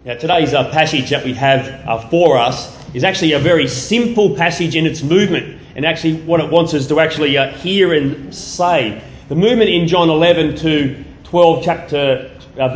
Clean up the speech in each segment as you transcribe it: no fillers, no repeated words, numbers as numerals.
Now, today's passage that we have for us is actually a very simple passage in its movement, and actually what it wants us to actually hear and say. The movement in John 11 to 12, chapter 12,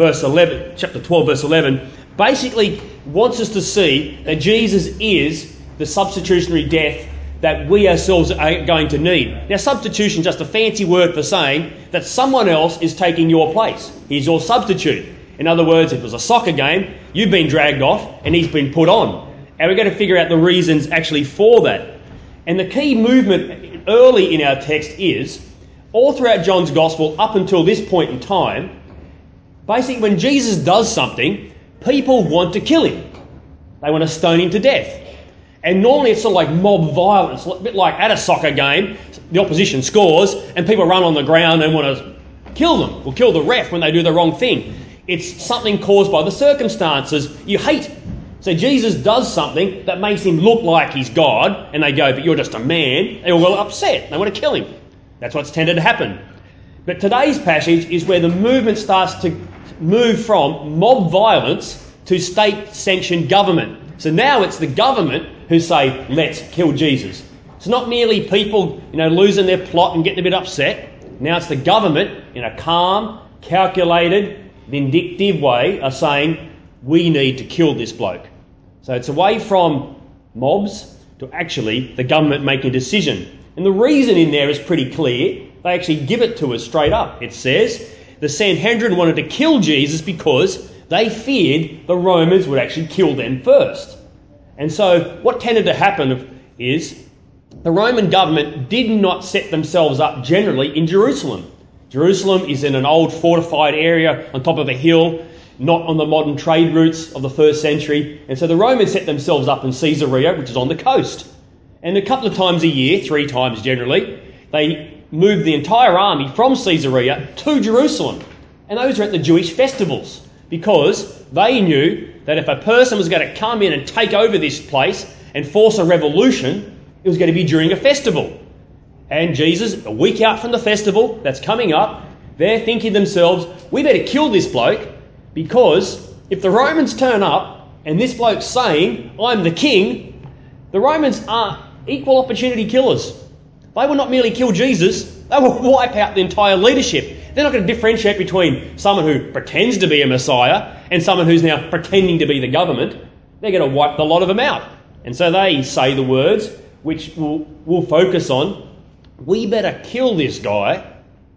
verse 11, basically wants us to see that Jesus is the substitutionary death that we ourselves are going to need. Now, substitution is just a fancy word for saying that someone else is taking your place. He's your substitute. In other words, if it was a soccer game, you've been dragged off and he's been put on. And we're going to figure out the reasons actually for that. And the key movement early in our text is, all throughout John's Gospel up until this point in time, basically when Jesus does something, people want to kill him. They want to stone him to death. And normally it's sort of like mob violence, a bit like at a soccer game, the opposition scores and people run on the ground and want to kill them or kill the ref when they do the wrong thing. It's something caused by the circumstances you hate. So Jesus does something that makes him look like he's God, and they go, but you're just a man. They're all upset. They want to kill him. That's what's tended to happen. But today's passage is where the movement starts to move from mob violence to state-sanctioned government. So now it's the government who say, let's kill Jesus. It's not merely people, losing their plot and getting a bit upset. Now it's the government, in a calm, calculated, vindictive way, are saying, we need to kill this bloke. So it's away from mobs to actually the government making a decision. And the reason in there is pretty clear. They actually give it to us straight up. It says the Sanhedrin wanted to kill Jesus because they feared the Romans would actually kill them first. And so what tended to happen is the Roman government did not set themselves up generally in Jerusalem. Jerusalem is in an old fortified area on top of a hill, not on the modern trade routes of the first century. And so the Romans set themselves up in Caesarea, which is on the coast. And a couple of times a year, 3 times generally, they moved the entire army from Caesarea to Jerusalem. And those were at the Jewish festivals, because they knew that if a person was going to come in and take over this place and force a revolution, it was going to be during a festival. And Jesus, a week out from the festival that's coming up, they're thinking to themselves, we better kill this bloke, because if the Romans turn up and this bloke's saying, I'm the king, the Romans are equal opportunity killers. They will not merely kill Jesus, they will wipe out the entire leadership. They're not going to differentiate between someone who pretends to be a Messiah and someone who's now pretending to be the government. They're going to wipe the lot of them out. And so they say the words, which we'll focus on, we better kill this guy.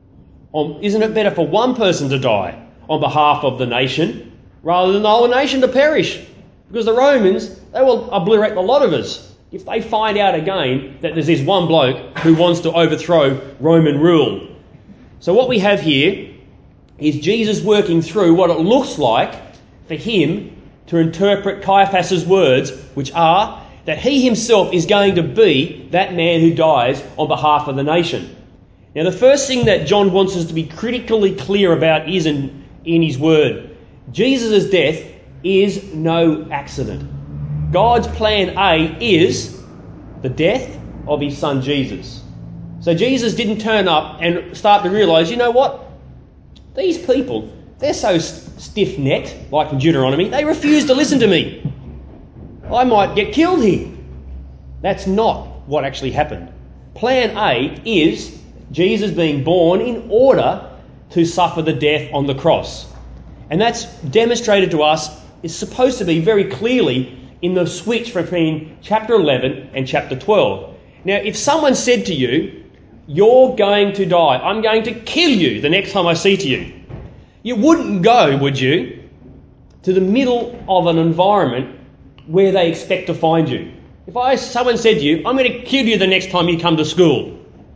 Isn't it better for one person to die on behalf of the nation rather than the whole nation to perish? Because the Romans, they will obliterate the lot of us if they find out again that there's this one bloke who wants to overthrow Roman rule. So what we have here is Jesus working through what it looks like for him to interpret Caiaphas' words, which are that he himself is going to be that man who dies on behalf of the nation. Now, the first thing that John wants us to be critically clear about is in his word. Jesus' death is no accident. God's plan A is the death of his son Jesus. So Jesus didn't turn up and start to realise, you know what? These people, they're so stiff-necked, like in Deuteronomy, they refuse to listen to me. I might get killed here. That's not what actually happened. Plan A is Jesus being born in order to suffer the death on the cross. And that's demonstrated to us, is supposed to be very clearly in the switch between chapter 11 and chapter 12. Now, if someone said to you, you're going to die, I'm going to kill you the next time I see you, you wouldn't go, would you, to the middle of an environment where they expect to find you. If someone said to you, I'm going to kill you the next time you come to school,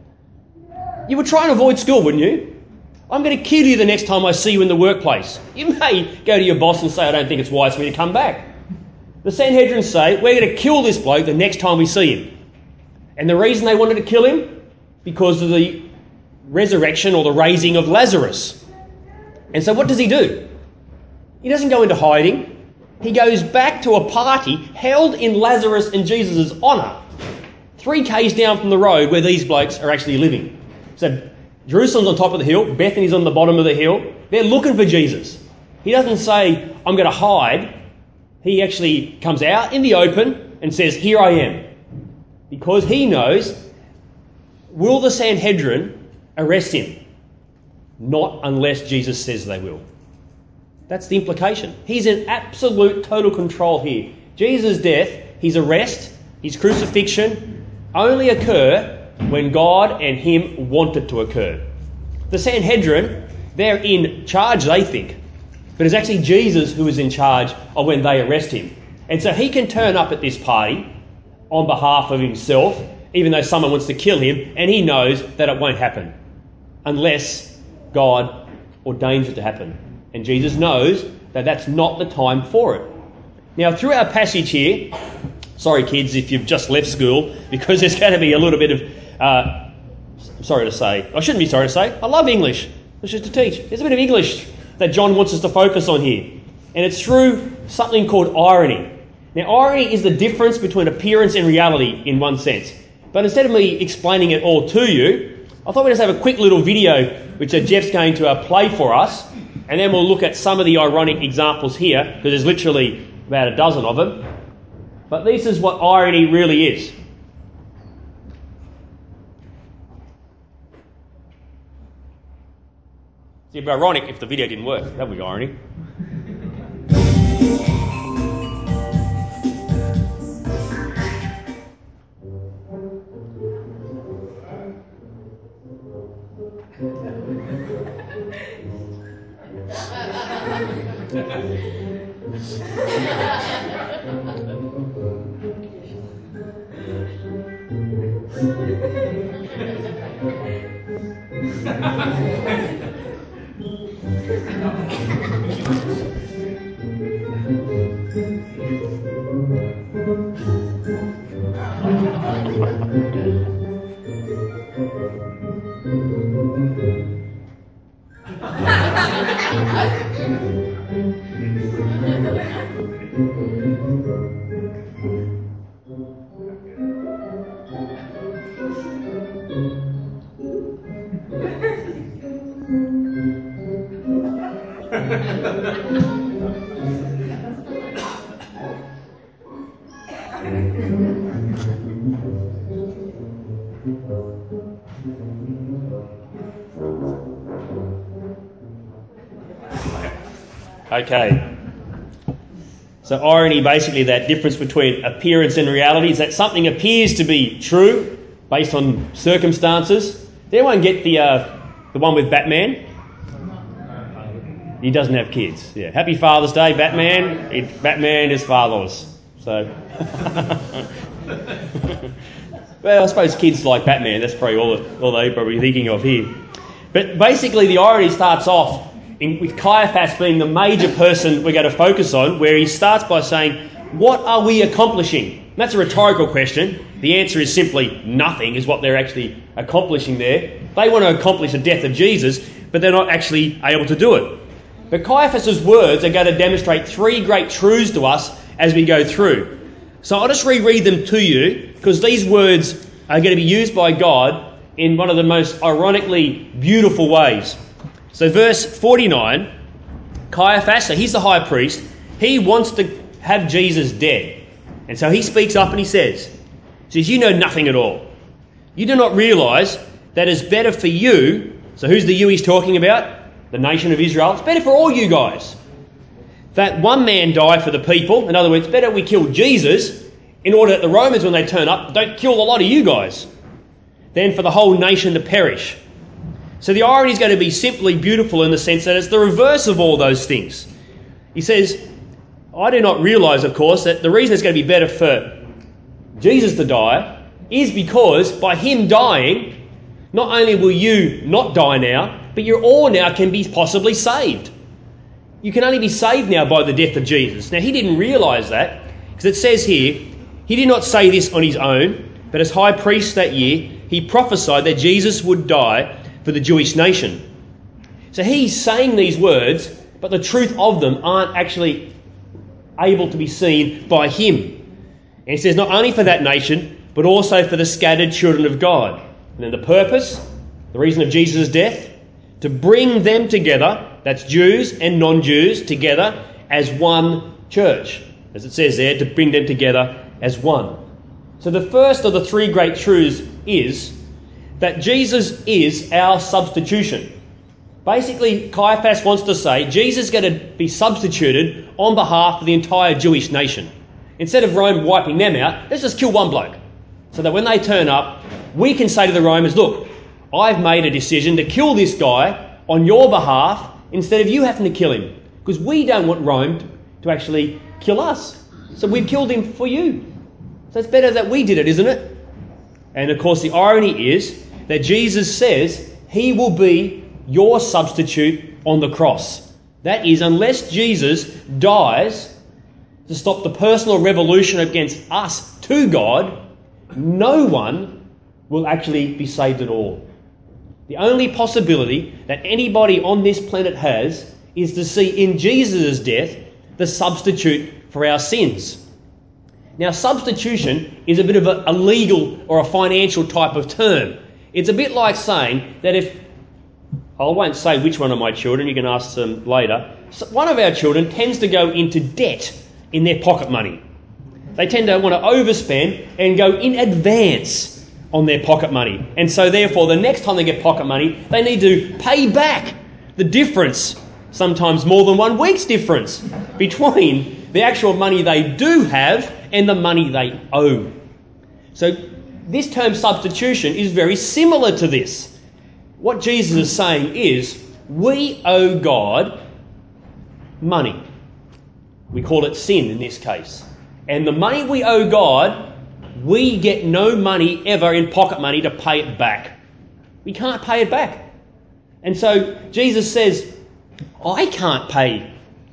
you would try and avoid school, wouldn't you? I'm going to kill you the next time I see you in the workplace. You may go to your boss and say, I don't think it's wise for me to come back. The Sanhedrin say, we're going to kill this bloke the next time we see him. And the reason they wanted to kill him? Because of the resurrection or the raising of Lazarus. And so what does he do? He doesn't go into hiding. He goes back to a party held in Lazarus and Jesus' honour, 3 k's down from the road where these blokes are actually living. So Jerusalem's on top of the hill, Bethany's on the bottom of the hill. They're looking for Jesus. He doesn't say, I'm going to hide he actually comes out in the open and says, "Here I am." Because he knows, will the Sanhedrin arrest him? Not unless Jesus says they will. That's the implication. He's in absolute total control here. Jesus' death, his arrest, his crucifixion only occur when God and him want it to occur. The Sanhedrin, they're in charge, they think. But it's actually Jesus who is in charge of when they arrest him. And so he can turn up at this party on behalf of himself, even though someone wants to kill him, and he knows that it won't happen unless God ordains it to happen. And Jesus knows that that's not the time for it. Now, through our passage here, sorry kids if you've just left school, because there's going to be a little bit of, I shouldn't be sorry to say, I love English. It's just to teach. There's a bit of English that John wants us to focus on here. And it's through something called irony. Now, irony is the difference between appearance and reality in one sense. But instead of me explaining it all to you, I thought we'd just have a quick little video which Jeff's going to play for us, and then we'll look at some of the ironic examples here, because there's literally about a dozen of them. But this is what irony really is. It'd be ironic if the video didn't work. That would be irony. Okay. So irony, basically that difference between appearance and reality, is that something appears to be true based on circumstances. Did anyone get the one with Batman? He doesn't have kids. Yeah. Happy Father's Day, Batman. Batman is fatherless. So, well, I suppose kids like Batman. That's probably all they're probably thinking of here. But basically, the irony starts off with Caiaphas being the major person we're going to focus on, where he starts by saying, "What are we accomplishing?" And that's a rhetorical question. The answer is simply nothing, is what they're actually accomplishing there. They want to accomplish the death of Jesus, but they're not actually able to do it. But Caiaphas' words are going to demonstrate three great truths to us as we go through. So I'll just reread them to you, because these words are going to be used by God in one of the most ironically beautiful ways. So verse 49, Caiaphas, so he's the high priest, he wants to have Jesus dead. And so he speaks up and he says, "You know nothing at all. You do not realise that it's better for you," so who's the you he's talking about? The nation of Israel. "It's better for all you guys that one man die for the people." In other words, better we kill Jesus in order that the Romans, when they turn up, don't kill a lot of you guys, than for the whole nation to perish. So the irony is going to be simply beautiful in the sense that it's the reverse of all those things. He says, "I do not realise, of course, that the reason it's going to be better for Jesus to die is because by him dying, not only will you not die now, but you all now can be possibly saved. You can only be saved now by the death of Jesus." Now, he didn't realise that, because it says here, he did not say this on his own, but as high priest that year, he prophesied that Jesus would die for the Jewish nation. So he's saying these words, but the truth of them aren't actually able to be seen by him. And he says not only for that nation, but also for the scattered children of God. And then the purpose, the reason of Jesus' death, to bring them together, that's Jews and non-Jews, together as one church. as it says there, to bring them together as one. So the first of the three great truths is that Jesus is our substitution. Basically, Caiaphas wants to say Jesus is going to be substituted on behalf of the entire Jewish nation. Instead of Rome wiping them out, let's just kill one bloke. So that when they turn up, we can say to the Romans, look, I've made a decision to kill this guy on your behalf instead of you having to kill him. Because we don't want Rome to actually kill us. So we've killed him for you. So it's better that we did it, isn't it? And of course the irony is that Jesus says he will be your substitute on the cross. That is, unless Jesus dies to stop the personal revolution against us to God, no one will actually be saved at all. The only possibility that anybody on this planet has is to see in Jesus' death the substitute for our sins. Now, substitution is a bit of a legal or a financial type of term. It's a bit like saying that if, I won't say which one of my children, you can ask them later, one of our children tends to go into debt in their pocket money. They tend to want to overspend and go in advance on their pocket money. And so therefore, the next time they get pocket money, they need to pay back the difference, sometimes more than 1 week's difference, between the actual money they do have and the money they owe. So this term substitution is very similar to this. What Jesus is saying is, we owe God money. We call it sin in this case. And the money we owe God, we get no money ever in pocket money to pay it back. We can't pay it back. And so Jesus says, I can't pay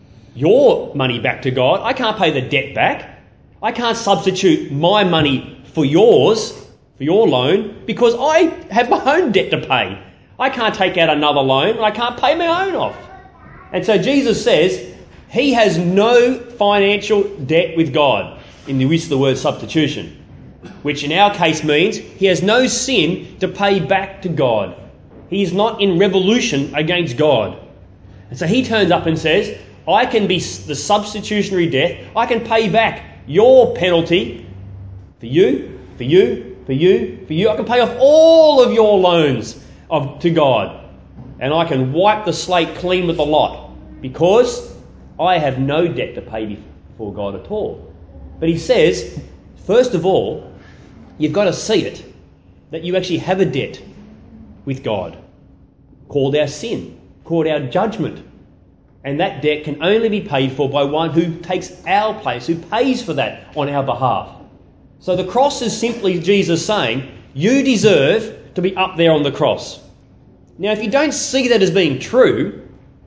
your money back to God. I can't pay the debt back. I can't substitute my money for yours, for your loan, because I have my own debt to pay. I can't take out another loan. I can't pay my own off. And so Jesus says he has no financial debt with God in the use of the word substitution, which in our case means he has no sin to pay back to God. He is not in revolution against God. And so he turns up and says, I can be the substitutionary debt. I can pay back your penalty for you, for you, for you, for you. I can pay off all of your loans to God. And I can wipe the slate clean with the lot because I have no debt to pay before God at all. But he says, first of all, you've got to see it, that you actually have a debt with God, called our sin, called our judgment. And that debt can only be paid for by one who takes our place, who pays for that on our behalf. So the cross is simply Jesus saying, you deserve to be up there on the cross. Now, if you don't see that as being true,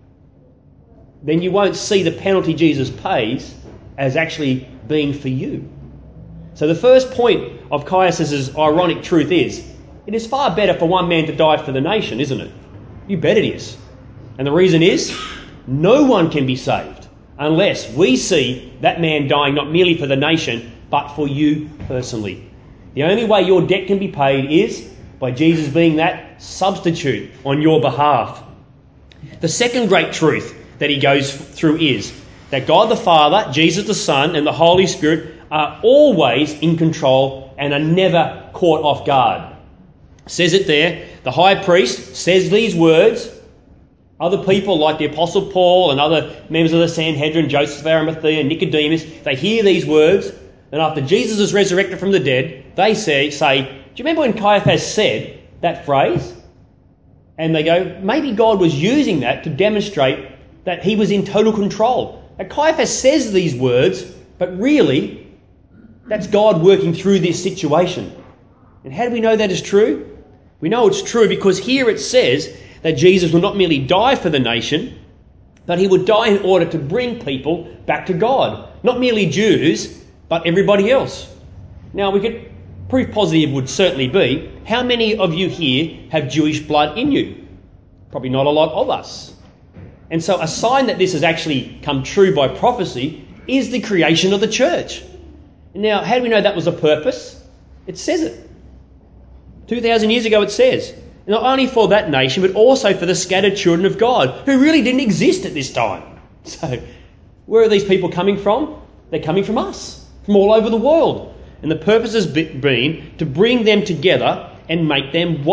then you won't see the penalty Jesus pays as actually being for you. So the first point of Caiaphas' ironic truth is, it is far better for one man to die for the nation, isn't it? You bet it is. And the reason is, no one can be saved unless we see that man dying not merely for the nation, but for you personally. The only way your debt can be paid is by Jesus being that substitute on your behalf. The second great truth that he goes through is that God the Father, Jesus the Son, and the Holy Spirit are always in control and are never caught off guard. Says it there, the high priest says these words. Other people like the Apostle Paul and other members of the Sanhedrin, Joseph of Arimathea, Nicodemus, they hear these words, and after Jesus is resurrected from the dead, they say, do you remember when Caiaphas said that phrase? And they go, maybe God was using that to demonstrate that he was in total control. Now, Caiaphas says these words, but really, that's God working through this situation. And how do we know that is true? We know it's true because here it says that Jesus will not merely die for the nation, but he would die in order to bring people back to God. Not merely Jews, but everybody else. Now, proof positive would certainly be, how many of you here have Jewish blood in you? Probably not a lot of us. And so a sign that this has actually come true by prophecy is the creation of the church. Now, how do we know that was a purpose? It says it. 2,000 years ago it says, not only for that nation, but also for the scattered children of God, who really didn't exist at this time. So, where are these people coming from? They're coming from us, from all over the world. And the purpose has been to bring them together and make them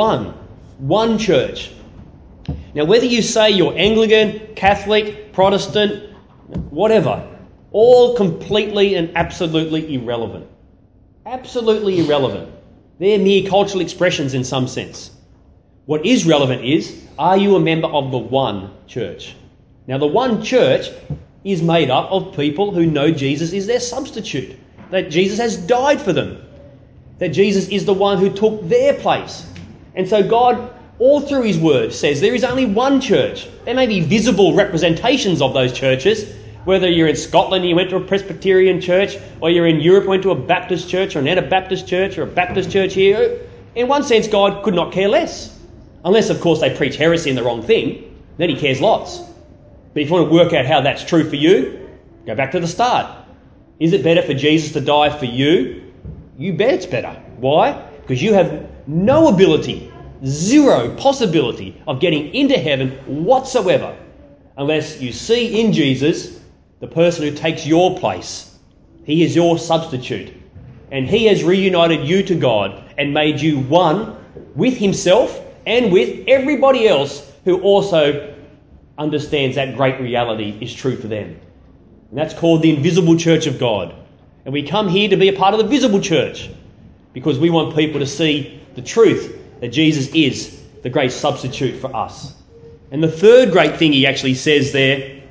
one church. Now, whether you say you're Anglican, Catholic, Protestant, whatever, all completely and absolutely irrelevant. Absolutely irrelevant. They're mere cultural expressions in some sense. What is relevant is, are you a member of the one church? Now, the one church is made up of people who know Jesus is their substitute, that Jesus has died for them, that Jesus is the one who took their place. And so God, all through his word, says there is only one church. There may be visible representations of those churches, whether you're in Scotland and you went to a Presbyterian church, or you're in Europe and went to a Baptist church, or an Anabaptist church, or a Baptist church here. In one sense, God could not care less. Unless, of course, they preach heresy and the wrong thing, then he cares lots. But if you want to work out how that's true for you, go back to the start. Is it better for Jesus to die for you? You bet it's better. Why? Because you have no ability, zero possibility of getting into heaven whatsoever, unless you see in Jesus the person who takes your place. He is your substitute. And he has reunited you to God and made you one with himself and with everybody else who also understands that great reality is true for them. And that's called the invisible church of God. And we come here to be a part of the visible church because we want people to see the truth that Jesus is the great substitute for us. And the third great thing he actually says there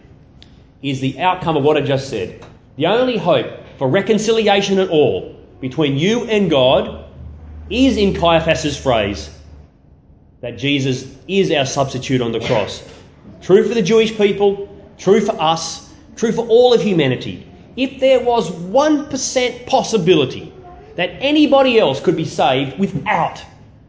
is the outcome of what I just said. The only hope for reconciliation at all between you and God is in Caiaphas' phrase that Jesus is our substitute on the cross. True for the Jewish people, true for us, true for all of humanity. If there was 1% possibility that anybody else could be saved without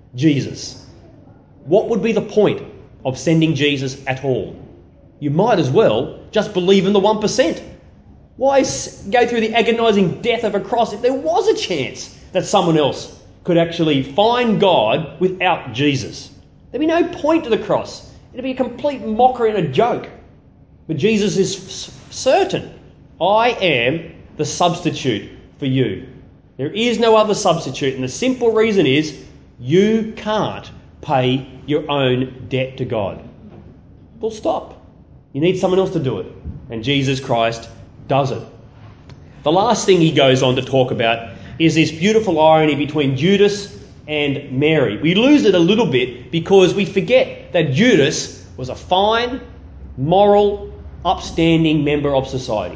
Jesus, what would be the point of sending Jesus at all? You might as well just believe in the 1%. Why go through the agonising death of a cross if there was a chance that someone else could actually find God without Jesus? There'd be no point to the cross. It'd be a complete mockery and a joke. But Jesus is certain. I am the substitute for you. There is no other substitute. And the simple reason is you can't pay your own debt to God. Full stop. You need someone else to do it. And Jesus Christ does it. The last thing he goes on to talk about is this beautiful irony between Judas and Mary. We lose it a little bit because we forget that Judas was a fine, moral, upstanding member of society.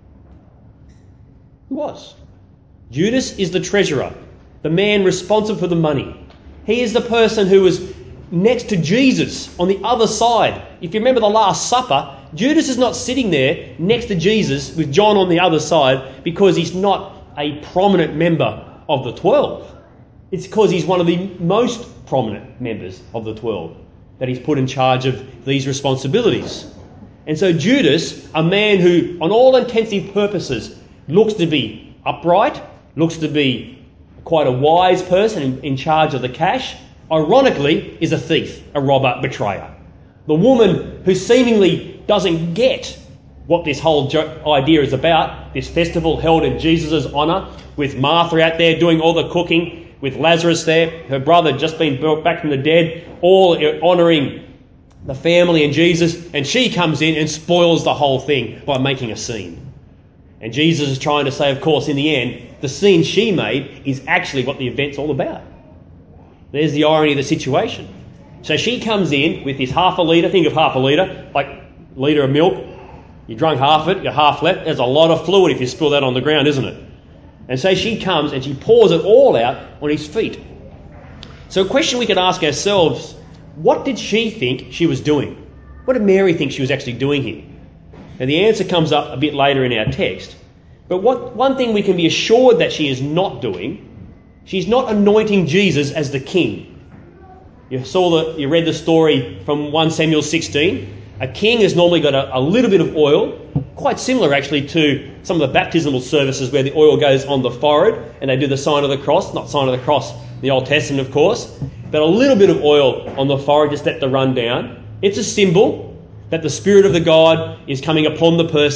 He was. Judas is the treasurer, the man responsible for the money. He is the person who was next to Jesus on the other side. If you remember the Last Supper, Judas is not sitting there next to Jesus with John on the other side because he's not a prominent member of the 12. It's because he's one of the most prominent members of the 12 that he's put in charge of these responsibilities. And so Judas, a man who, on all intensive purposes, looks to be upright, looks to be quite a wise person in charge of the cash, ironically is a thief, a robber, betrayer. The woman who seemingly doesn't get what this whole idea is about, this festival held in Jesus' honour, with Martha out there doing all the cooking, with Lazarus there, her brother just been brought back from the dead, all honouring the family and Jesus, and she comes in and spoils the whole thing by making a scene. And Jesus is trying to say, of course, in the end, the scene she made is actually what the event's all about. There's the irony of the situation. So she comes in with this half a litre, think of half a litre, like a litre of milk. You drunk half of it, you're half left. There's a lot of fluid if you spill that on the ground, isn't it? And so she comes and she pours it all out on his feet. So a question we could ask ourselves, what did she think she was doing? What did Mary think she was actually doing here? And the answer comes up a bit later in our text. But one thing we can be assured that she is not doing, she's not anointing Jesus as the king. You read the story from 1 Samuel 16. A king has normally got a little bit of oil, quite similar actually to some of the baptismal services where the oil goes on the forehead and they do the sign of the cross, not sign of the cross in the Old Testament of course, but a little bit of oil on the forehead just let the run down. It's a symbol that the Spirit of the God is coming upon the person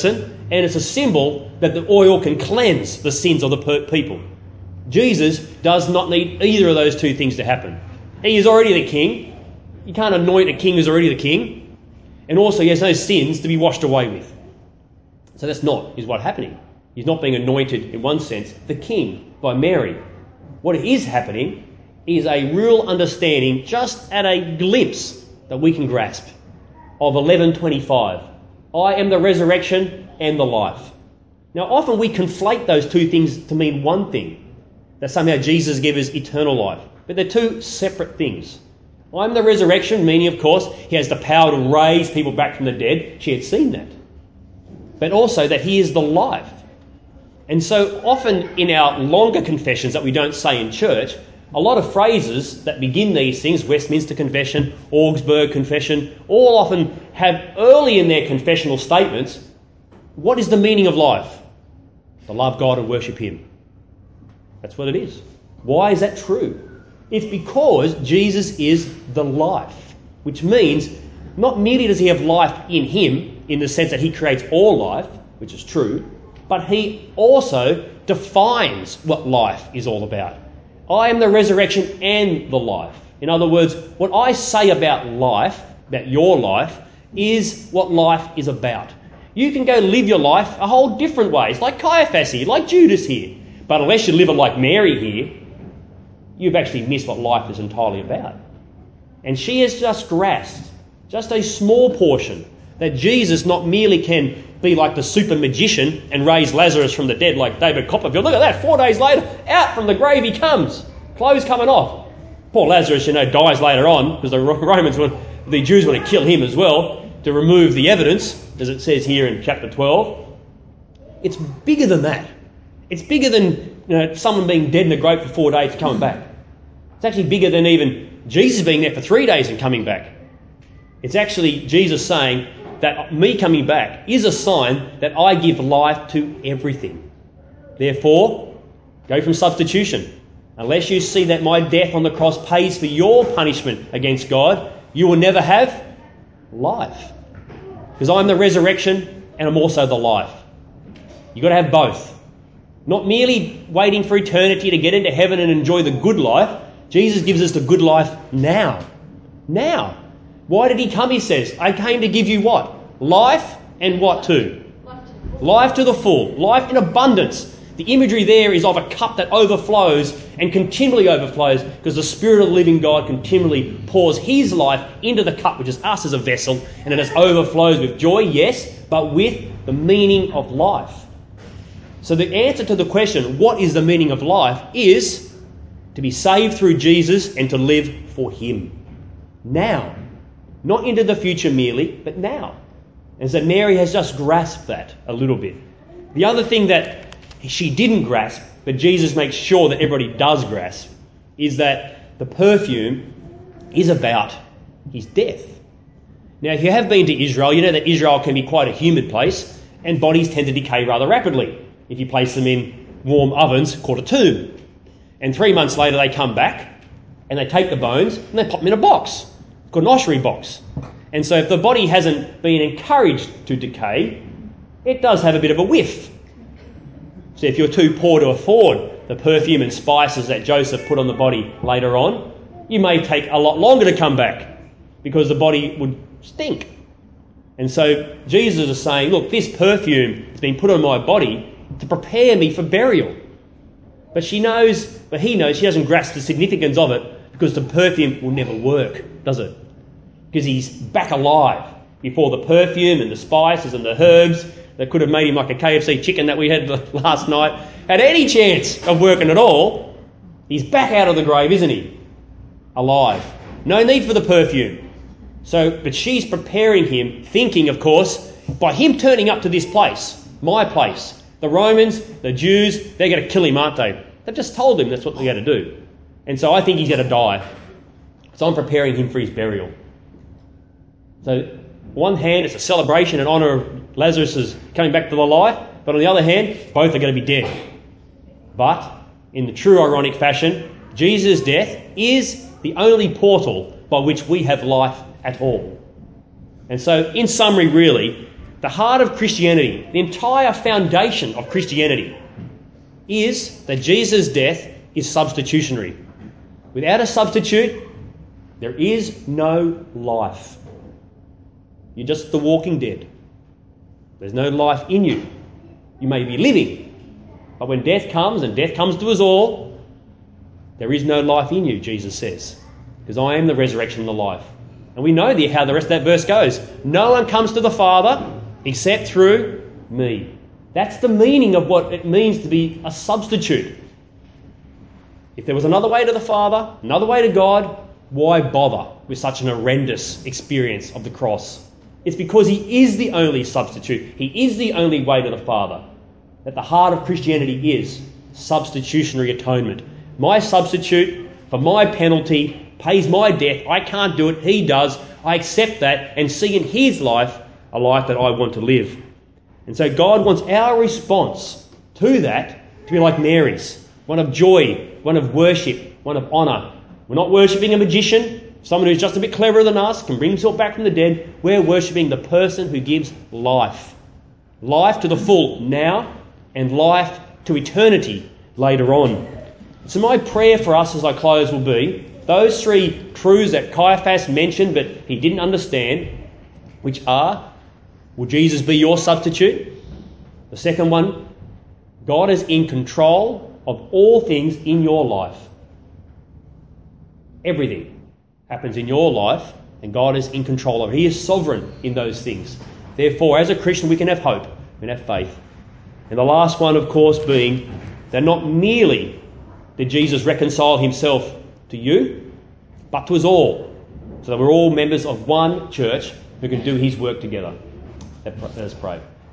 and it's a symbol that the oil can cleanse the sins of the people. Jesus does not need either of those two things to happen. He is already the king. You can't anoint a king who's already the king. And also he has no sins to be washed away with. So that's not what's happening. He's not being anointed, in one sense, the king by Mary. What is happening is a real understanding, just at a glimpse that we can grasp, of 11:25. I am the resurrection and the life. Now, often we conflate those two things to mean one thing, that somehow Jesus gives us eternal life. But they're two separate things. I'm the resurrection, meaning, of course, he has the power to raise people back from the dead. She had seen that. But also that he is the life. And so often in our longer confessions that we don't say in church, a lot of phrases that begin these things, Westminster Confession, Augsburg Confession, all often have early in their confessional statements, what is the meaning of life? To love God and worship him. That's what it is. Why is that true? It's because Jesus is the life, which means not merely does he have life in him, in the sense that he creates all life, which is true, but he also defines what life is all about. I am the resurrection and the life. In other words, what I say about life, about your life, is what life is about. You can go live your life a whole different ways, like Caiaphas here, like Judas here. But unless you live it like Mary here, you've actually missed what life is entirely about. And she has just grasped just a small portion that Jesus not merely can be like the super magician and raise Lazarus from the dead like David Copperfield. Look at that, 4 days later, out from the grave he comes, clothes coming off. Poor Lazarus, dies later on because the Jews want to kill him as well to remove the evidence, as it says here in chapter 12. It's bigger than that. It's bigger than someone being dead in the grave for 4 days and coming back. It's actually bigger than even Jesus being there for 3 days and coming back. It's actually Jesus saying that me coming back is a sign that I give life to everything. Therefore, go from substitution. Unless you see that my death on the cross pays for your punishment against God, you will never have life. Because I'm the resurrection and I'm also the life. You've got to have both. Not merely waiting for eternity to get into heaven and enjoy the good life. Jesus gives us the good life now. Now. Why did he come, he says? I came to give you what? Life and what too? Life to the full. Life in abundance. The imagery there is of a cup that overflows and continually overflows because the Spirit of the living God continually pours his life into the cup, which is us as a vessel, and it just overflows with joy, yes, but with the meaning of life. So the answer to the question, what is the meaning of life, is to be saved through Jesus and to live for him. Now. Not into the future merely, but now. And so Mary has just grasped that a little bit. The other thing that she didn't grasp, but Jesus makes sure that everybody does grasp, is that the perfume is about his death. Now, if you have been to Israel, you know that Israel can be quite a humid place, and bodies tend to decay rather rapidly if you place them in warm ovens called a tomb. And 3 months later they come back, and they take the bones, and they pop them in a box called an ossuary box. And so if the body hasn't been encouraged to decay, it does have a bit of a whiff. So if you're too poor to afford the perfume and spices that Joseph put on the body later on, you may take a lot longer to come back because the body would stink. And so Jesus is saying, look, this perfume has been put on my body to prepare me for burial. But he knows she doesn't grasp the significance of it, because the perfume will never work, does it? Because he's back alive before the perfume and the spices and the herbs that could have made him like a KFC chicken that we had last night had any chance of working at all. He's back out of the grave, isn't he? Alive. No need for the perfume. But she's preparing him, thinking, of course, by him turning up to this place, my place, the Romans, the Jews, they're going to kill him, aren't they? They've just told him that's what they're going to do. And so I think he's going to die. So I'm preparing him for his burial. So on one hand, it's a celebration in honour of Lazarus' coming back to the life. But on the other hand, both are going to be dead. But in the true ironic fashion, Jesus' death is the only portal by which we have life at all. And so in summary, really, The heart of Christianity, the entire foundation of Christianity, is that Jesus' death is substitutionary. Without a substitute, there is no life. You're just the walking dead. There's no life in you. You may be living, but when death comes, and death comes to us all, there is no life in you, Jesus says, because I am the resurrection and the life. And we know how the rest of that verse goes. No one comes to the Father except through me. That's the meaning of what it means to be a substitute. If there was another way to the Father, another way to God, why bother with such an horrendous experience of the cross? It's because he is the only substitute. He is the only way to the Father. At the heart of Christianity is substitutionary atonement. My substitute for my penalty pays my debt. I can't do it. He does. I accept that and see in his life a life that I want to live. And so God wants our response to that to be like Mary's. One of joy, one of worship, one of honour. We're not worshipping a magician, someone who's just a bit cleverer than us, can bring himself back from the dead. We're worshipping the person who gives life. Life to the full now and life to eternity later on. So my prayer for us as I close will be those three truths that Caiaphas mentioned but he didn't understand, which are, will Jesus be your substitute? The second one, God is in control of all things in your life. Everything happens in your life and God is in control of it. He is sovereign in those things. Therefore, as a Christian, we can have hope, we can have faith. And the last one, of course, being that not merely did Jesus reconcile himself to you, but to us all, so that we're all members of one church who can do his work together. Let us pray.